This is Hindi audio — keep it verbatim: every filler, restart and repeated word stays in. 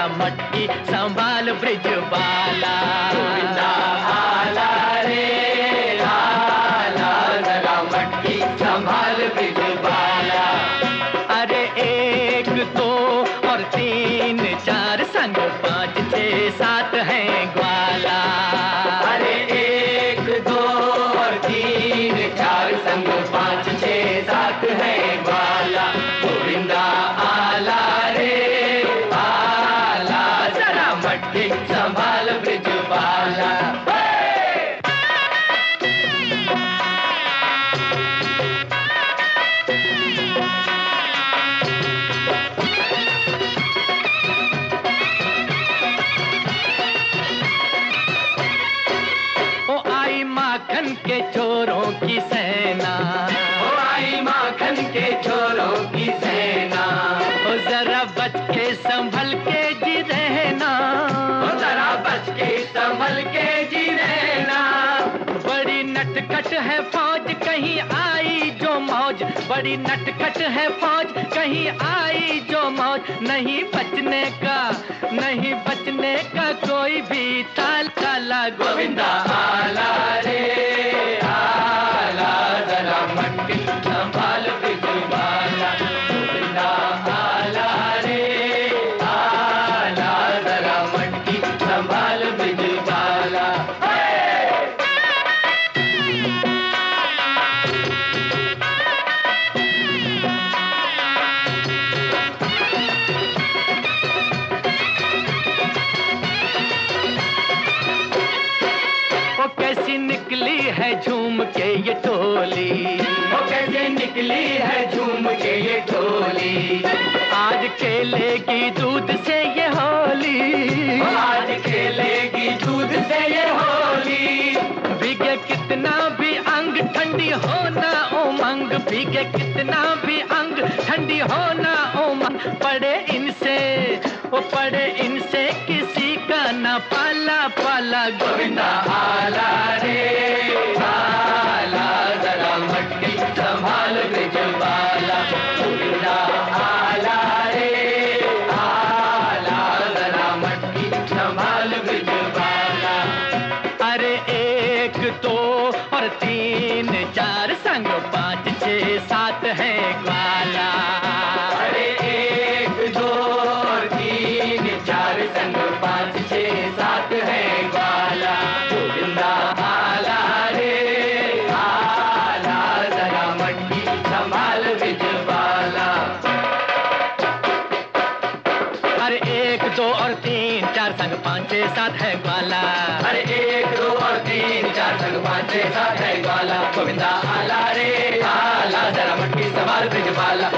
मटकी संभाल ब्रिज बाला। गोविंदा आला रे आला, जरा मटकी संभाल ब्रिज बाला। अरे एक दो और तीन चार संग पाँच छः सात है ग्वाला। अरे एक दो और तीन चार संग पाँच छः सात है ग्वाला। गोविंदा आला रे आला, जरा मटकी संभाल ब्रिज बाला। माखन के चोरों की सेना, ओ आई माखन के चोरों की सेना। ओ जरा बच के संभल के जी रहना, ओ जरा बच के संभल के जी रहना। बड़ी नटखट है फौज कहीं आई जो मौज, बड़ी नटखट है फौज कहीं आई जो मौज। नहीं बचने का नहीं बचने का कोई भी ताल काला। गोविंदा आला रे आला, जरा मटकी संभाल ब्रिज बाला। गोविंदा आला रे आला, जरा मटकी संभाल ब्रिज बाला। कैसी निकली है झूम के ये टोली, वो कैसे निकली है झूम के ये टोली। आज खेलेगी दूध से ये होली, आज खेलेगी दूध से ये होली। भीगे कितना भी अंग ठंडी होना उमंग, भीगे कितना भी अंग ठंडी होना उमंग। पड़े इनसे वो पड़े इनसे किसी का ना पाला पाला। गोविंदा आला रे आला, जरा मटकी संभाल ब्रिज बाला। गोविंदा आला रे आला, जरा मटकी संभाल ब्रिज बाला। अरे एक दो और तीन चार संग पाँच छः सात है ग्वाला। अरे एक दो और तीन चार संग पाँच छः सात है ग्वाला। गोविंदा आला रे आला, जरा मटकी संभाल ब्रिज बाला। अरे एक दो और तीन चार संग पाँच छः सात है ग्वाला। अरे एक दो और तीन चार संग पाँच छः सात है ग्वाला। गोविंदा आला रे आला, जरा मटकी संभाल ब्रिज बाला।